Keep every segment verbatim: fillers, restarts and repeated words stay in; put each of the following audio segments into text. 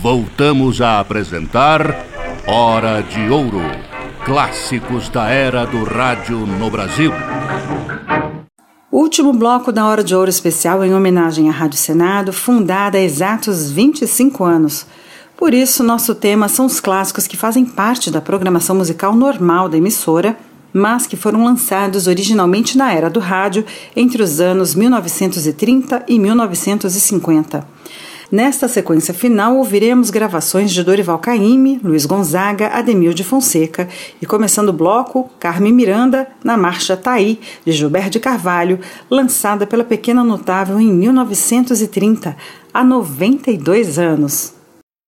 voltamos a apresentar Hora de Ouro, clássicos da era do rádio no Brasil. Último bloco da Hora de Ouro especial em homenagem à Rádio Senado, fundada há exatos vinte e cinco anos. Por isso, nosso tema são os clássicos que fazem parte da programação musical normal da emissora, mas que foram lançados originalmente na era do rádio entre os anos mil novecentos e trinta e mil novecentos e cinquenta. Nesta sequência final, ouviremos gravações de Dorival Caymmi, Luiz Gonzaga, Ademir de Fonseca e, começando o bloco, Carmen Miranda, na marcha Taí, de Gilberto de Carvalho, lançada pela Pequena Notável em mil novecentos e trinta, há noventa e dois anos.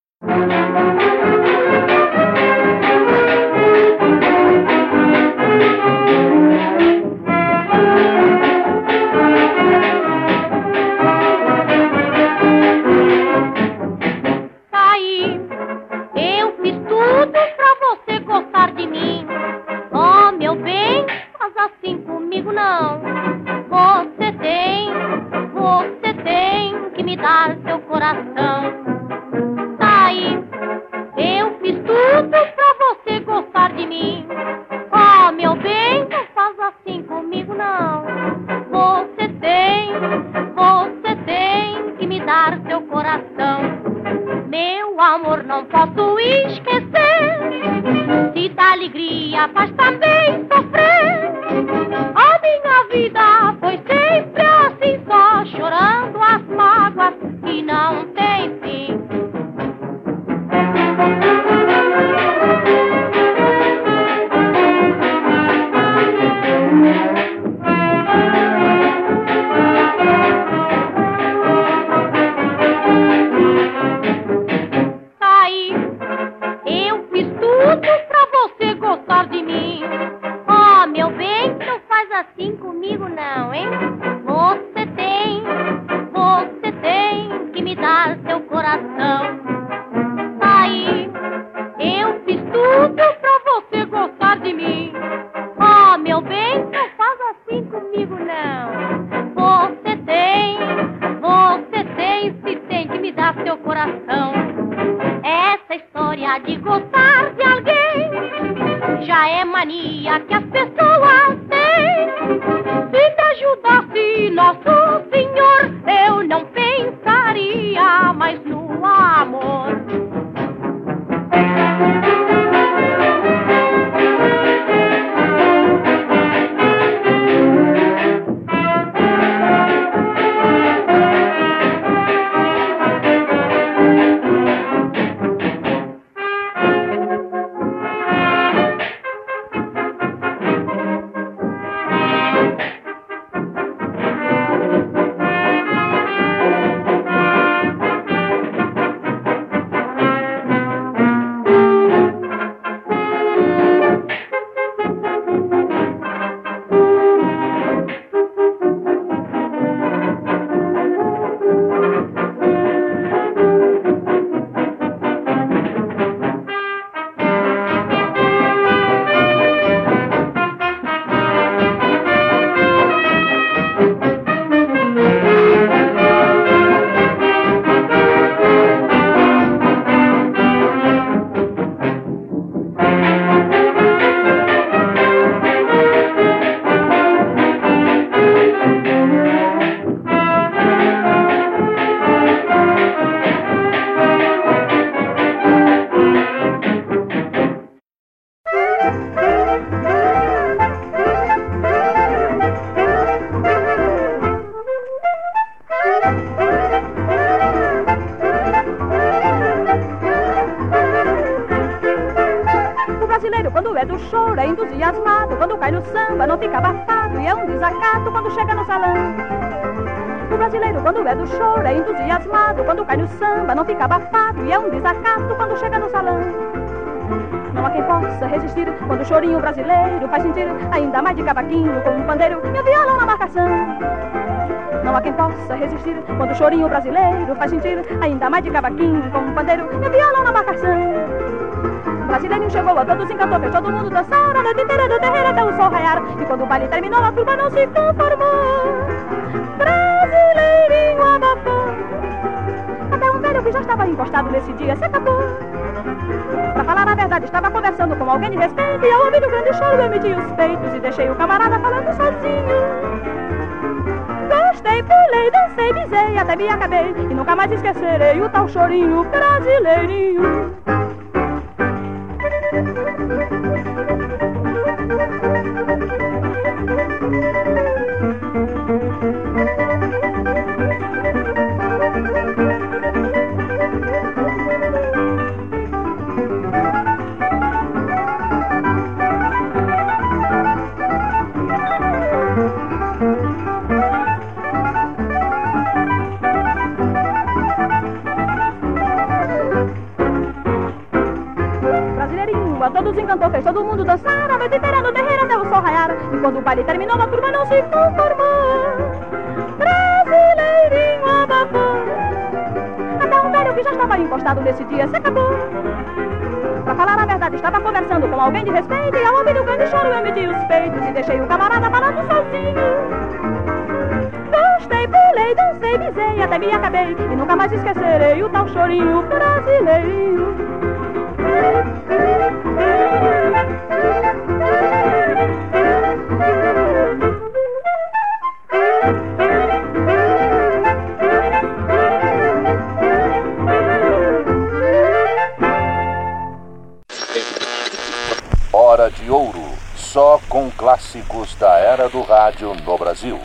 Quando o chorinho brasileiro faz sentir ainda mais de cavaquinho com um pandeiro e um violão na marcação. Não há quem possa resistir quando o chorinho brasileiro faz sentir ainda mais de cavaquinho com um pandeiro e um violão na marcação. O brasileirinho chegou a todos, encantou, fez todo mundo dançar a noite inteira do terreiro até o sol raiar. E quando o baile terminou, a turma não se conformou. Brasileirinho abafou. Até um velho que já estava estava encostado nesse dia se acabou. Pra falar a verdade, estava conversando com alguém de respeito, e ao ouvir o grande choro eu medi os peitos e deixei o camarada falando sozinho. Gostei, pulei, dancei, bisei, até me acabei, e nunca mais esquecerei o tal chorinho brasileirinho. Todos encantou, fez todo mundo dançar a noite inteira no terreiro até o sol raiar. E quando o baile terminou, a turma não se conformou. Brasileirinho abafou. Até um velho que já estava encostado nesse dia se acabou. Pra falar a verdade, estava conversando com alguém de respeito, e ao ouvir o grande choro eu medi os peitos e deixei o camarada falando sozinho. Gostei, pulei, dancei, bisei, até me acabei, e nunca mais esquecerei o tal chorinho brasileirinho. Hora de Ouro, só com clássicos da era do rádio no Brasil.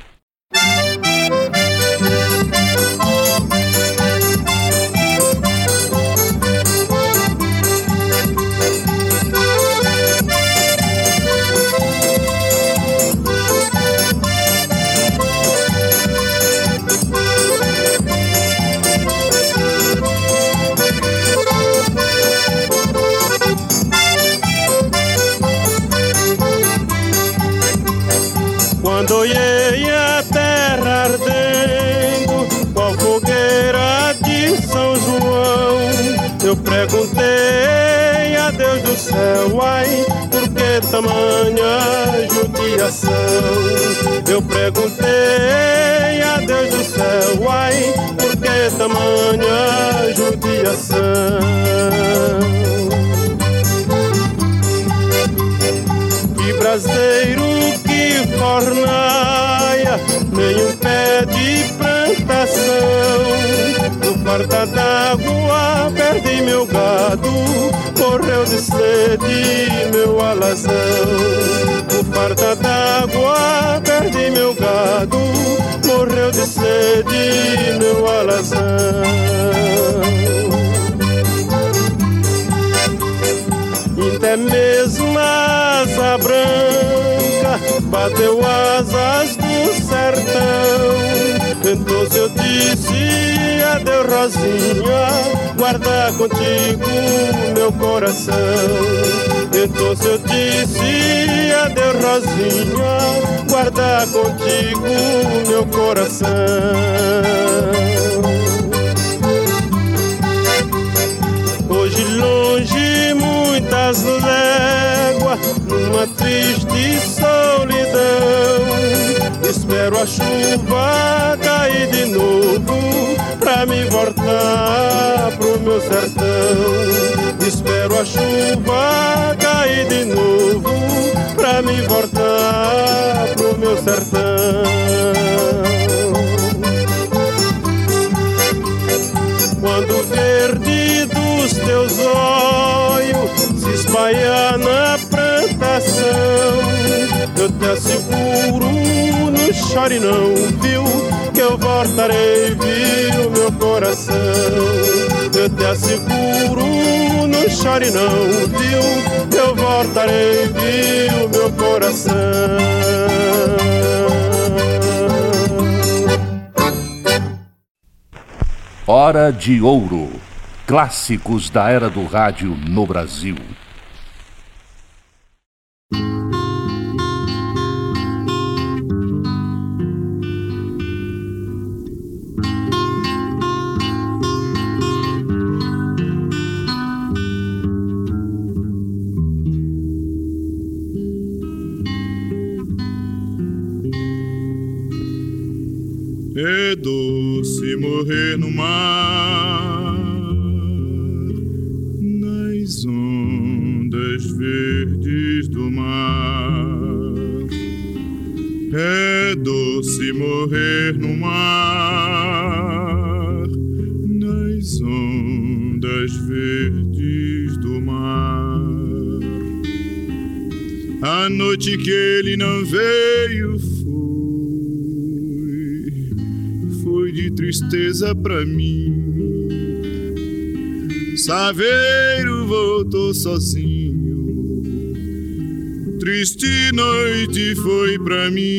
Quando olhei a terra ardendo com a fogueira de São João, eu perguntei a Deus do céu, ai, por que tamanha judiação? Eu perguntei a Deus do céu, ai, por que tamanha judiação? Que braseiro, que fornaia, nem um pé de plantação. No farda d'água perdi meu gado, morreu de sede meu alazão. No farda d'água perdi meu gado, morreu de sede meu alazão. Até mesmo a asa branca bateu asas do sertão. Então eu disse adeus Rosinha, guarda contigo meu coração. Então eu disse adeus Rosinha, guarda contigo meu coração. Hoje longe muitas léguas, numa triste solidão, espero a chuva cair de novo pra me voltar pro meu sertão. Espero a chuva cair de novo pra me voltar pro meu sertão. Quando o verde dos teus olhos se espalhar na plantação, eu te asseguro, não chore não, viu, que eu voltarei, viu, meu coração. Eu te asseguro, não chore não, viu, que eu voltarei, viu, meu coração. Hora de Ouro. Clássicos da era do rádio no Brasil. É doce morrer no mar, verdes do mar. É doce morrer no mar, nas ondas verdes do mar. A noite que ele não veio foi, foi de tristeza pra mim. Saveiro voltou sozinho, triste noite foi pra mim.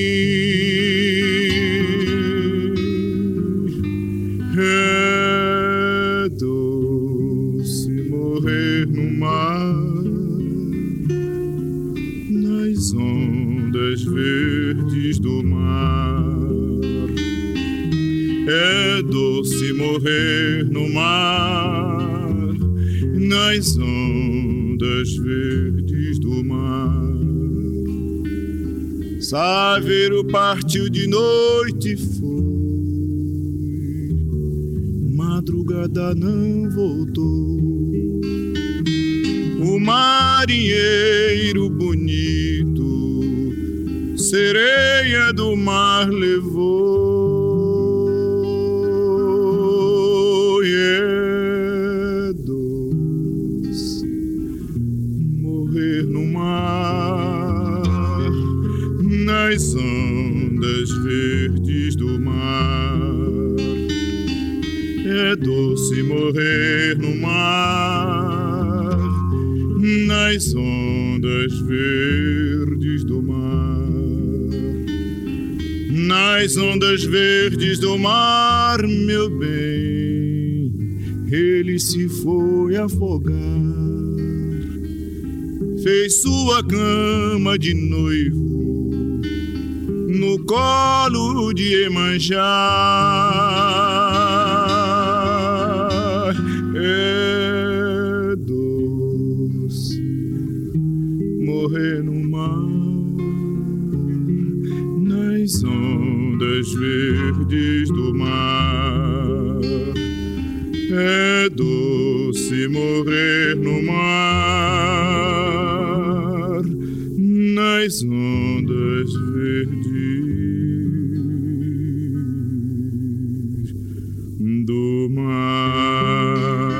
É doce morrer no mar, nas ondas verdes do mar. É doce morrer no mar, nas ondas verdes do mar. Saveiro partiu de noite foi, madrugada não voltou. O marinheiro bonito, sereia do mar levou. E é doce morrer no mar, nas ondas verdes do mar. É doce morrer no mar, nas ondas verdes do mar. Nas ondas verdes do mar, meu bem, ele se foi afogar. Fez sua cama de noivo no colo de Iemanjá. É doce morrer no mar, nas ondas verdes do mar. É doce morrer no mar, nas ondas verdes do mar.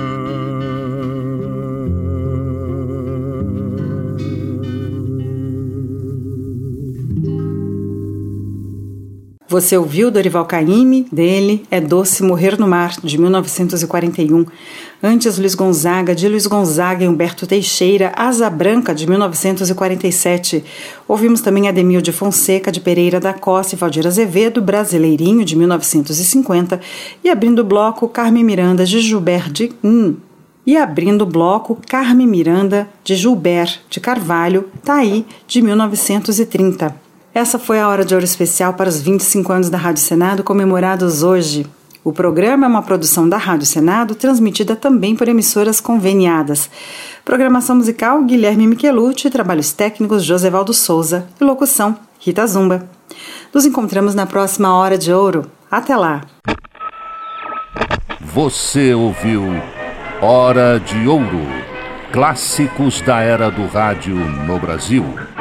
Você ouviu Dorival Caymmi, dele É Doce Morrer no Mar, de mil novecentos e quarenta e um. Antes, Luiz Gonzaga, de Luiz Gonzaga e Humberto Teixeira, Asa Branca, de mil novecentos e quarenta e sete. Ouvimos também Ademil de Fonseca, de Pereira da Costa e Valdir Azevedo, Brasileirinho, de mil novecentos e cinquenta. E abrindo o bloco, Carmen Miranda, de Gilberto de... Hum. E abrindo o bloco, Carmen Miranda, de Gilberto de Carvalho, Taí, de mil novecentos e trinta. Essa foi a Hora de Ouro especial para os vinte e cinco anos da Rádio Senado, comemorados hoje. O programa é uma produção da Rádio Senado, transmitida também por emissoras conveniadas. Programação musical, Guilherme Michelucci, trabalhos técnicos, Josevaldo Souza e locução, Rita Zumba. Nos encontramos na próxima Hora de Ouro. Até lá! Você ouviu Hora de Ouro, clássicos da era do rádio no Brasil.